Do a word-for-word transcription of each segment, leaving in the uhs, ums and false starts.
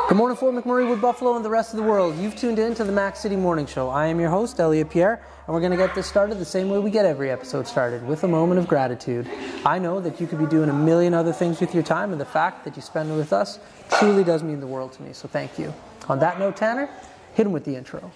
Good morning, Fort McMurray, Wood Buffalo, and the rest of the world. You've tuned in to the Mac City Morning Show. I am your host, Elliot Pierre, and we're going to get this started the same way we get every episode started, with a moment of gratitude. I know that you could be doing a million other things with your time, and the fact that you spend it with us truly does mean the world to me, so thank you. On that note, Tanner, hit him with the intro.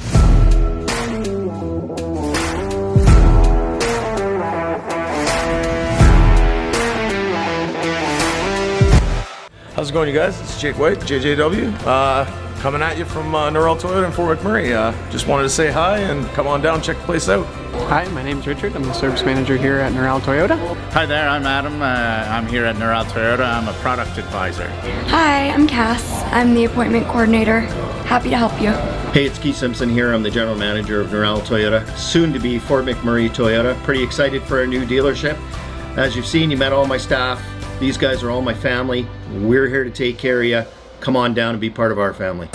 How's it going, you guys? It's Jake White, J J W, uh, coming at you from uh, Norrell Toyota in Fort McMurray. Uh, just wanted to say hi and come on down, check the place out. Hi, my name's Richard. I'm the service manager here at Norrell Toyota. Hi there, I'm Adam. Uh, I'm here at Norrell Toyota. I'm a product advisor. Hi, I'm Cass. I'm the appointment coordinator. Happy to help you. Hey, it's Keith Simpson here. I'm the general manager of Norrell Toyota, soon to be Fort McMurray Toyota. Pretty excited for our new dealership. As you've seen, you met all my staff. These guys are all my family. We're here to take care of you. Come on down and be part of our family.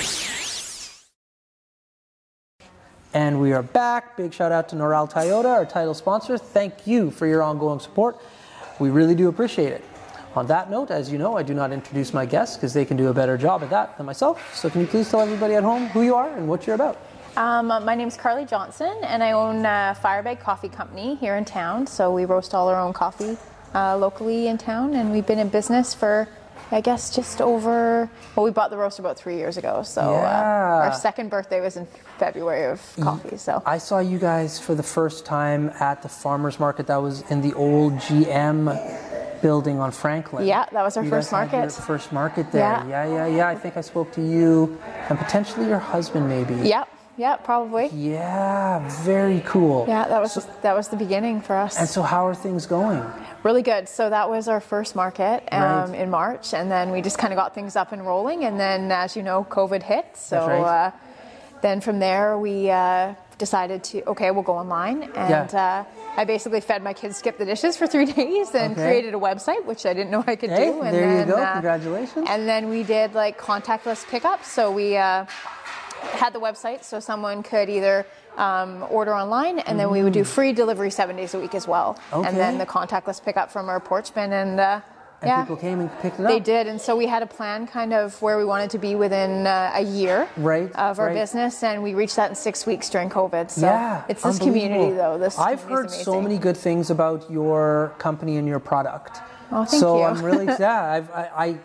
And we are back. Big shout out to Norrell Toyota, our title sponsor. Thank you for your ongoing support. We really do appreciate it. On that note, as you know, I do not introduce my guests because they can do a better job at that than myself. So can you please tell everybody at home who you are and what you're about? Um, my name's Carly Johnson, and I own a Firebag Coffee Company here in town. So we roast all our own coffee uh, locally in town, and we've been in business for, I guess, just over, well, we bought the roaster about three years ago. So yeah. uh, our second birthday was in February of coffee. So I saw you guys for the first time at the farmers market that was in the old G M building on Franklin. Yeah, that was our you first guys had market. Your first market there. Yeah. yeah, yeah, yeah. I think I spoke to you and potentially your husband, maybe. Yep. Yeah, probably. Yeah, very cool. Yeah, that was so, that was the beginning for us. And so how are things going? Really good. So that was our first market um, right. in March, and then we just kind of got things up and rolling, and then, as you know, COVID hit. So That's right. uh, then from there we uh, decided to, okay, we'll go online, and yeah. uh, I basically fed my kids skip the dishes for three days and okay. created a website, which I didn't know I could hey, do. And there then, you go. Uh, Congratulations. And then we did like contactless pickups. So we uh, had the website so someone could either um, order online, and then we would do free delivery seven days a week as well. Okay. And then the contactless pickup from our porch bin, and uh, and yeah, people came and picked it up. they did. And so we had a plan kind of where we wanted to be within uh, a year right, of our right. business, and we reached that in six weeks during COVID. So yeah, it's this community though. This I've heard so many good things about your company and your product. Oh, thank so you. I'm really yeah. I've, I, I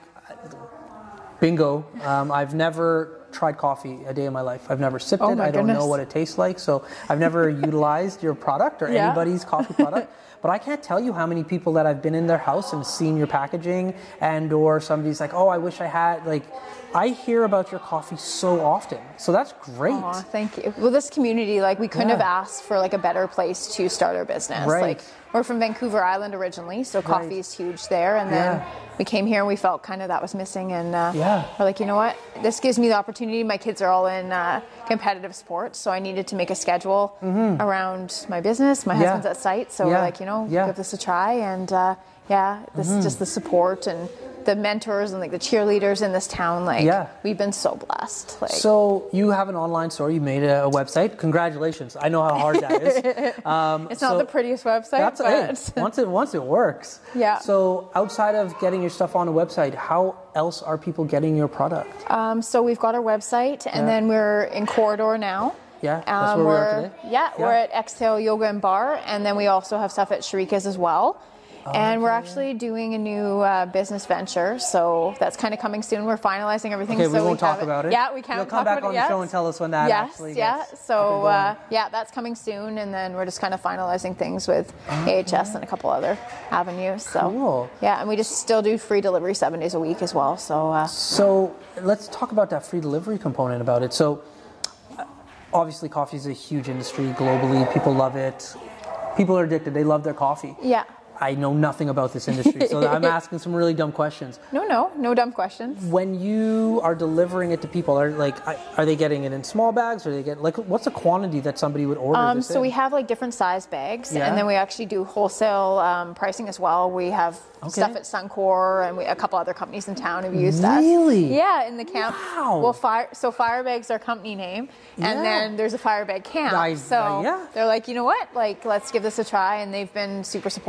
bingo. Um, I've never tried coffee a day in my life. I've never sipped Oh it. my I don't goodness. know what it tastes like. So I've never utilized your product or Yeah. anybody's coffee product. But I can't tell you how many people that I've been in their house and seen your packaging, and or somebody's like, oh, I wish I had, like, I hear about your coffee so often. So that's great. Aw, thank you. Well, this community, like, we couldn't Yeah. have asked for like a better place to start our business. Right. Like, we're from Vancouver Island originally, so coffee Right. is huge there. And then Yeah. we came here and we felt kind of that was missing. And uh, Yeah. we're like, you know what? This gives me the opportunity. My kids are all in uh, competitive sports, so I needed to make a schedule mm-hmm. around my business. My Yeah. husband's at site, so Yeah. we're like, you know, Yeah. give this a try. And uh, yeah, this Mm-hmm. is just the support and the mentors and like the cheerleaders in this town. Like, Yeah. we've been so blessed. Like, So you have an online store. You made a, a website. Congratulations. I know how hard that is. Um, it's so not the prettiest website, That's but it. Once it once it works. Yeah. So outside of getting your stuff on a website, how else are people getting your product? Um, so we've got our website, and Yeah. then we're in Corridor now. Yeah, that's Um, where we are we're- today. Yeah, we're at Exhale Yoga and Bar, and then we also have stuff at Sharika's as well. And we're actually doing a new uh, business venture, so that's kind of coming soon. We're finalizing everything. Okay, so we won't have talk about it. Yeah, we can't You'll talk come back about on it the yet. show and tell us when that yes, actually yeah. gets So up and going. uh, yeah, that's coming soon, and then we're just kind of finalizing things with A H S and a couple other avenues. So Cool. yeah, and we just still do free delivery seven days a week as well. So uh, So let's talk about that free delivery component about it. So uh, obviously coffee is a huge industry globally. People love it. People are addicted. They love their coffee. yeah. I know nothing about this industry, so I'm asking some really dumb questions. No, no, no dumb questions. When you are delivering it to people, are like, are they getting it in small bags, or they get like, what's the quantity that somebody would order? Um, this so in? we have like different size bags, Yeah. and then we actually do wholesale um, pricing as well. We have Okay. stuff at Suncor, and we, a couple other companies in town have used us. Really? Yeah, in the camp. Wow. Well, fire. So Firebag's our company name, and Yeah. then there's a Firebag camp. I- so uh, yeah. they're like, you know what? Like, let's give this a try, and they've been super supportive as well.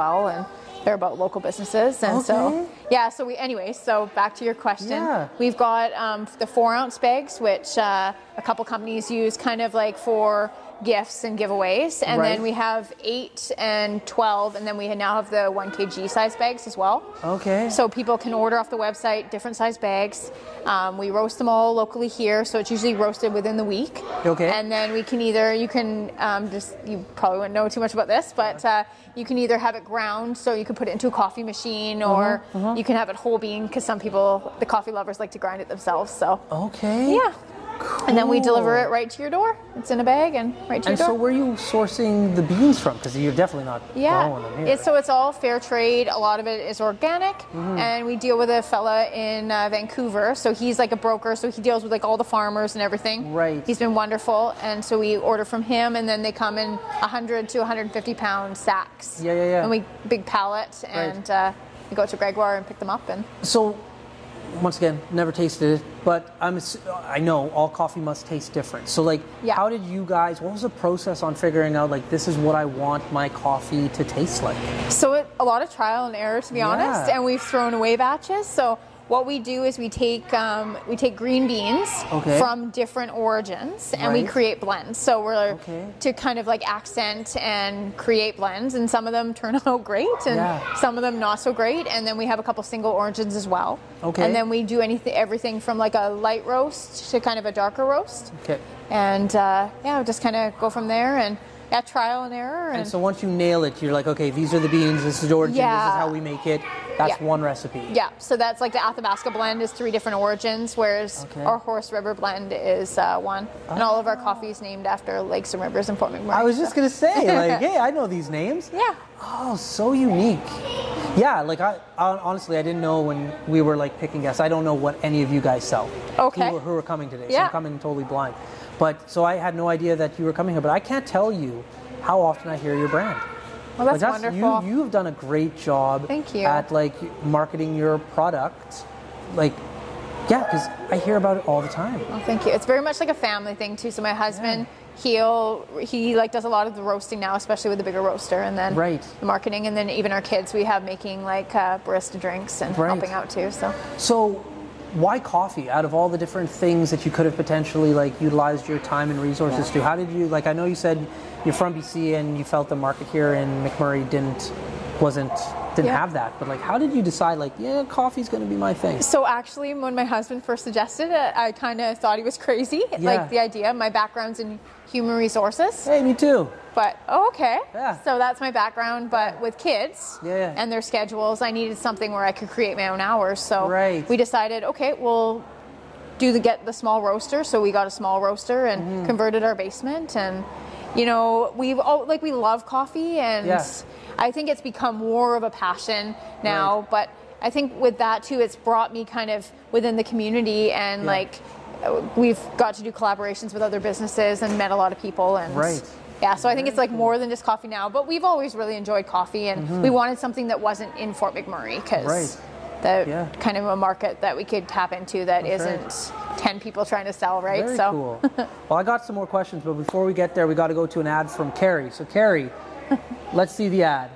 well, and they're about local businesses. And Okay. so, yeah, so we, anyway, so back to your question. Yeah. We've got um, the four ounce bags, which uh, a couple companies use kind of like for gifts and giveaways. And Right. then we have eight and twelve, and then we now have the one kilogram size bags as well. Okay. So people can order off the website different size bags. Um, we roast them all locally here, so it's usually roasted within the week. Okay. And then we can either, you can um, just, you probably wouldn't know too much about this, but uh, you can either have it ground, so you can put it into a coffee machine, or Uh-huh, uh-huh. you can have it whole bean, because some people, the coffee lovers, like to grind it themselves. So Okay. yeah. And then we deliver Cool. it right to your door. It's in a bag and right to And your so door. where are you sourcing the beans from? Because you're definitely not Yeah, growing them here. it's, so it's all fair trade. A lot of it is organic, Mm-hmm. and we deal with a fella in uh, Vancouver. So he's like a broker, so he deals with like all the farmers and everything. Right. He's been wonderful, and so we order from him, and then they come in one hundred to one hundred fifty pound sacks. Yeah, yeah, yeah. And we big pallet, and uh, we go to Gregoire and pick them up. And So, once again, never tasted it, but I'm ass- I know all coffee must taste different. So, like, Yeah. how did you guys? What was the process on figuring out like this is what I want my coffee to taste like? So it, a lot of trial and error, to be honest, Yeah. and we've thrown away batches. So what we do is we take um, we take green beans Okay. from different origins, and we Right. create blends. So we're Okay. to kind of like accent and create blends, and some of them turn out great, and Yeah. some of them not so great. And then we have a couple single origins as well. Okay. And then we do anything, everything from like a light roast to kind of a darker roast, Okay. and uh, yeah, just kind of go from there, and yeah, trial and error. And so once you nail it, you're like, okay, these are the beans, this is the origin, this Yeah. is how we make it. That's Yeah. one recipe. Yeah, so that's like the Athabasca blend is three different origins, whereas Okay. our Horse River blend is uh, one. And all of our coffee is named after lakes and rivers in Fort McMurray. I was just so- gonna say, like, hey, I know these names. Yeah. Oh, so unique. Yeah, like I, I honestly, I didn't know when we were like picking guests. I don't know what any of you guys sell. Okay. Who, who are coming today? So Yeah. I'm coming totally blind. But so I had no idea that you were coming here. But I can't tell you how often I hear your brand. Well, that's, Like, wonderful. You, you've done a great job. Thank you. At like marketing your product. Like, yeah, because I hear about it all the time. Well, thank you. It's very much like a family thing too. So my husband, he'll he like does a lot of the roasting now, especially with the bigger roaster, and then Right. the marketing, and then even our kids, we have making like uh, barista drinks and Right. helping out too. So So, why coffee? Out of all the different things that you could have potentially like utilized your time and resources to, how did you like? I know you said you're from B C and you felt the market here in McMurray didn't wasn't didn't Yeah. have that, but like, how did you decide like, yeah, coffee's going to be my thing? So actually, when my husband first suggested it, I kind of thought he was crazy. Yeah. Like the idea. My background's in human resources, Hey, me too. but oh, okay. Yeah. So that's my background. But with kids Yeah, yeah. and their schedules, I needed something where I could create my own hours. So Right. we decided, okay, we'll do the get the small roaster. So we got a small roaster and Mm-hmm. converted our basement, and you know, we've all, like we love coffee, and Yeah. I think it's become more of a passion now. Right. But I think with that too, it's brought me kind of within the community, and Yeah. like we've got to do collaborations with other businesses and met a lot of people, and Right. yeah, so I think it's like more than just coffee now. But we've always really enjoyed coffee, and we wanted something that wasn't in Fort McMurray, because Right. the Yeah. kind of a market that we could tap into that That's right. isn't ten people trying to sell, right? Very so cool. Well, I got some more questions, but before we get there, we got to go to an ad from Carrie. So, Carrie, let's see the ad.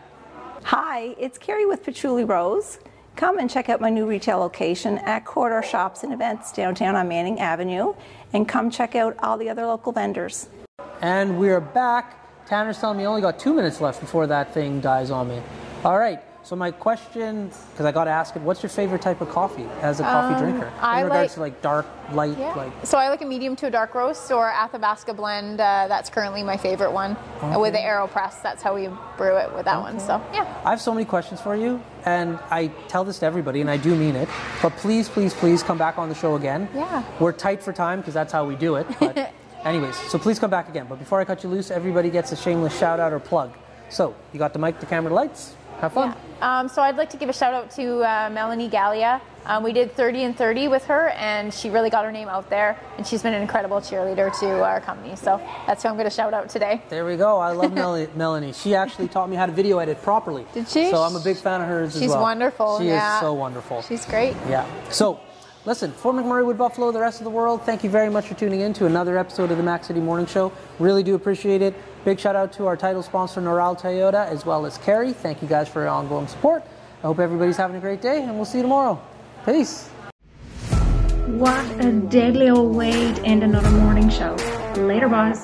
Hi, it's Carrie with Patchouli Rose. Come and check out my new retail location at Corridor Shops and Events downtown on Manning Avenue, and come check out all the other local vendors. And we're back. Tanner's telling me I only got two minutes left before that thing dies on me. All right. So my question, because I got to ask it, what's your favorite type of coffee as a coffee drinker? In I regards like- to like dark, light, yeah. like. So I like a medium to a dark roast or Athabasca blend. Uh, that's currently my favorite one. And with the AeroPress, that's how we brew it with that one. So yeah. I have so many questions for you, and I tell this to everybody, and I do mean it. But please, please, please come back on the show again. Yeah. We're tight for time because that's how we do it. But anyways, so please come back again. But before I cut you loose, everybody gets a shameless shout out or plug. So you got the mic, the camera, the lights. Have fun. Yeah. Um, so I'd like to give a shout out to uh, Melanie Gallia. Um, we did thirty and thirty with her, and she really got her name out there, and she's been an incredible cheerleader to our company. So that's who I'm going to shout out today. There we go. I love Mel- Melanie. She actually taught me how to video edit properly. Did she? So I'm a big fan of hers as She's well. wonderful. She yeah. is so wonderful. She's great. Yeah. So listen, Fort McMurray, Wood Buffalo, the rest of the world, thank you very much for tuning in to another episode of the Mac City Morning Show. Really do appreciate it. Big shout out to our title sponsor, Norral Toyota, as well as Kerry. Thank you guys for your ongoing support. I hope everybody's having a great day, and we'll see you tomorrow. Peace. What a deadly old way to end another morning show. Later, boss.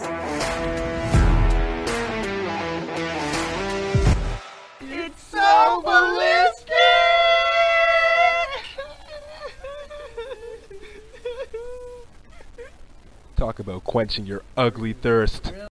It's so ballistic! Talk about quenching your ugly thirst.